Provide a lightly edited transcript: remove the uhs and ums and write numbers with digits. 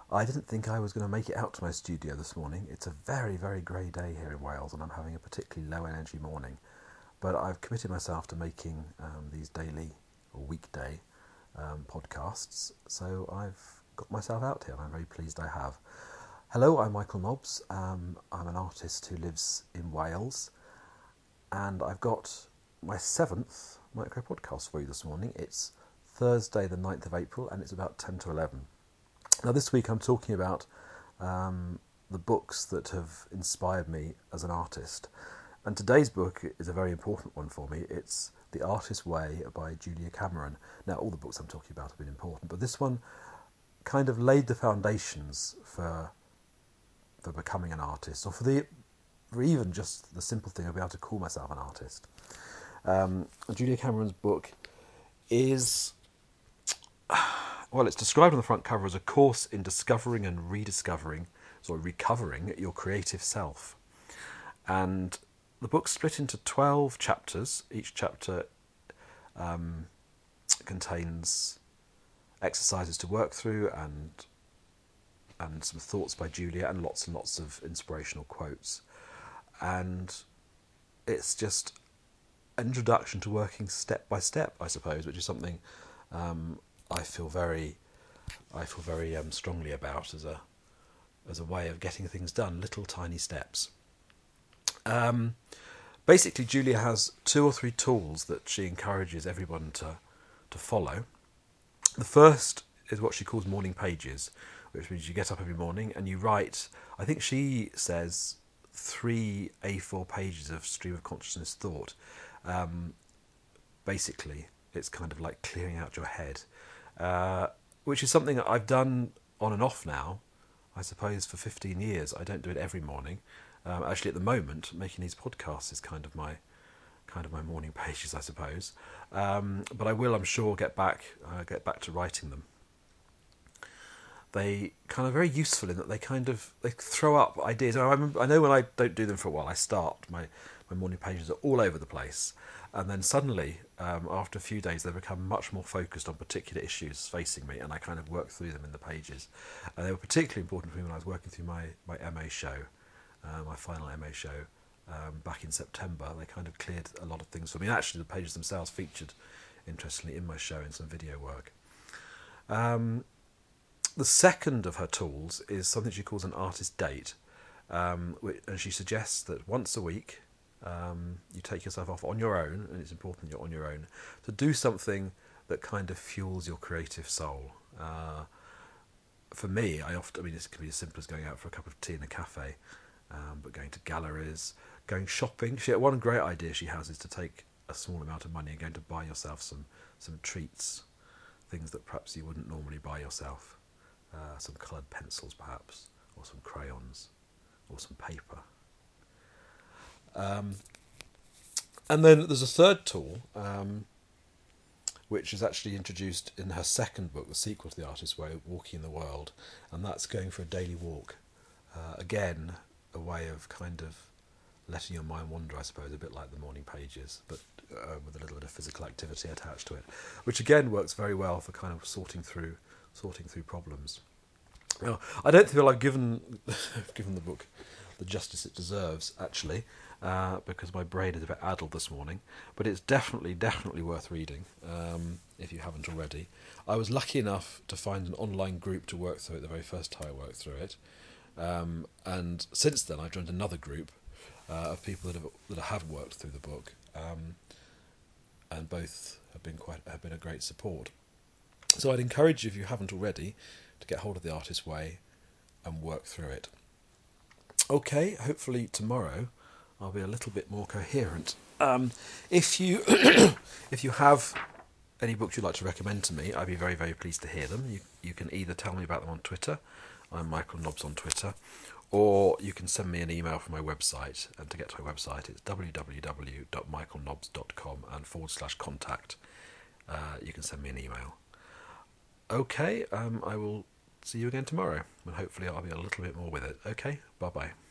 I didn't think I was going to make it out to my studio this morning. It's a very, very grey day here in Wales, and I'm having a particularly low energy morning. But I've committed myself to making these daily or weekday podcasts, so I've got myself out here, and I'm very pleased I have. Hello, I'm Michael Nobbs. I'm an artist who lives in Wales, and I've got my 7th micro podcast for you this morning. It's Thursday the 9th of April, and it's about 10 to 11. Now this week I'm talking about the books that have inspired me as an artist. And today's book is a very important one for me. It's The Artist's Way by Julia Cameron. Now all the books I'm talking about have been important, but this one kind of laid the foundations for becoming an artist, or for even just the simple thing of being able to call myself an artist. Julia Cameron's book is... Well, it's described on the front cover as a course in discovering and recovering your creative self. And the book's split into 12 chapters. Each chapter contains exercises to work through and some thoughts by Julia and lots of inspirational quotes. And it's just an introduction to working step by step, I suppose, which is something I feel very strongly about as a way of getting things done, little tiny steps. Basically, Julia has 2 or 3 tools that she encourages everyone to follow. The first is what she calls morning pages, which means you get up every morning and you write, I think she says, 3 A4 pages of stream of consciousness thought. Basically, it's kind of like clearing out your head. Which is something that I've done on and off now, I suppose, for 15 years. I don't do it every morning. Actually, at the moment, making these podcasts is kind of my morning pages, I suppose. But I will, I'm sure, get back to writing them. They kind of very useful in that they throw up ideas. I know when I don't do them for a while, I start my morning pages are all over the place. And then suddenly, after a few days, they become much more focused on particular issues facing me, and I kind of work through them in the pages. And they were particularly important for me when I was working through my MA show, my final MA show, back in September. They kind of cleared a lot of things for me. And actually, the pages themselves featured, interestingly, in my show in some video work. The second of her tools is something she calls an artist date, and she suggests that once a week, you take yourself off on your own, and it's important you're on your own, to do something that kind of fuels your creative soul. For me, this can be as simple as going out for a cup of tea in a cafe, but going to galleries, going shopping. One great idea she has is to take a small amount of money and going to buy yourself some treats, things that perhaps you wouldn't normally buy yourself, some coloured pencils perhaps, or some crayons, or some paper. And then there's a third tool, which is actually introduced in her second book, the sequel to The Artist's Way, Walking in the World, and that's going for a daily walk. Again, a way of kind of letting your mind wander, I suppose, a bit like the morning pages, but with a little bit of physical activity attached to it, which again works very well for kind of sorting through problems. Now, I don't feel I've given the book the justice it deserves, actually, because my brain is a bit addled this morning, but it's definitely worth reading, if you haven't already. I was lucky enough to find an online group to work through it the very first time I worked through it, and since then I've joined another group of people that have worked through the book, and both have been a great support. So I'd encourage you, if you haven't already, to get hold of The Artist's Way and work through it. Okay, hopefully tomorrow I'll be a little bit more coherent. If you if you have any books you'd like to recommend to me, I'd be very, very pleased to hear them. You can either tell me about them on Twitter, I'm Michael Nobbs on Twitter, or you can send me an email from my website, and to get to my website it's www.michaelnobbs.com and /contact. You can send me an email. Okay, I will see you again tomorrow, and hopefully I'll be a little bit more with it. Okay, bye-bye.